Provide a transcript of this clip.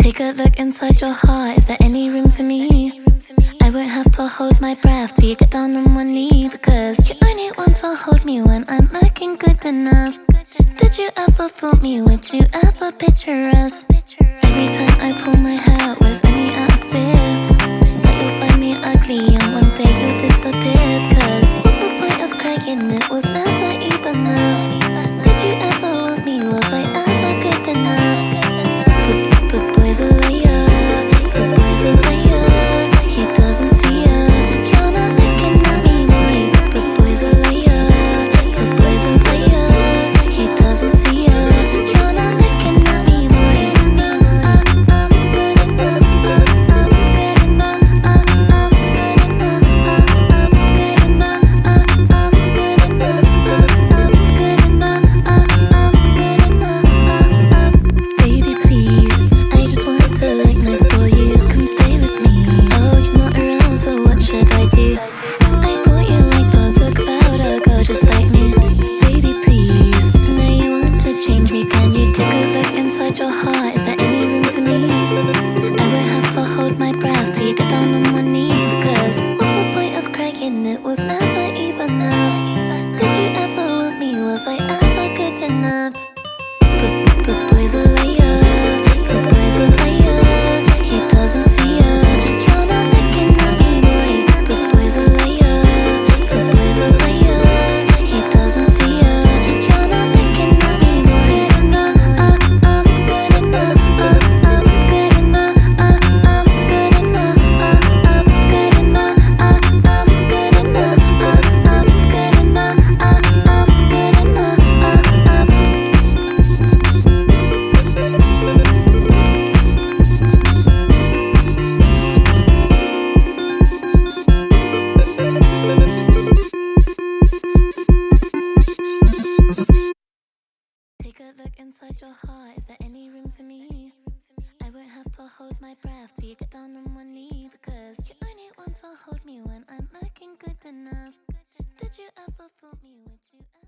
Take a look inside your heart, is there any room for me? I won't have to hold my breath till you get down on one knee, because you only want to hold me when I'm looking good enough. Did you ever fool me? Would you ever picture us? Every time I pull my hair out, was only out of fear that you'll find me ugly and one day you'll disappear. Because what's the point of crying? It was never even enough. Did you ever want me? Was I ever good enough? But boy's a liar, the boy's a liar. He doesn't see ya. You're not looking at me, boy. But boy's a liar, the boy's a liar. He doesn't see ya. You're not looking at me, boy. Good enough, good enough, good enough, good enough, good enough, good enough. Baby, please, I just want to look nice for you. Come stay with me. Oh, you're not around, so what should I do? I thought you liked those look about a girl just like me. Baby, please, now you want to change me. Can you take a look inside your heart? Is there any room for me? I won't have to hold my breath till you get down on one knee, because what's the point of crying? It was never even enough. Did you ever want me? Was I ever good enough? But boy's a liar, the boy's a liar. He doesn't see ya. You're not looking at me, boy. But boy's a liar, the boy's a liar. He doesn't see ya. You're not looking at me, boy. Good enough, good enough, good enough, good enough, good enough, good enough, good enough, good Take a look inside your heart, is there any room for me? I won't have to hold my breath till you get down on one knee, because you only want to hold me when I'm looking good enough. Did you ever fool me? Would you ever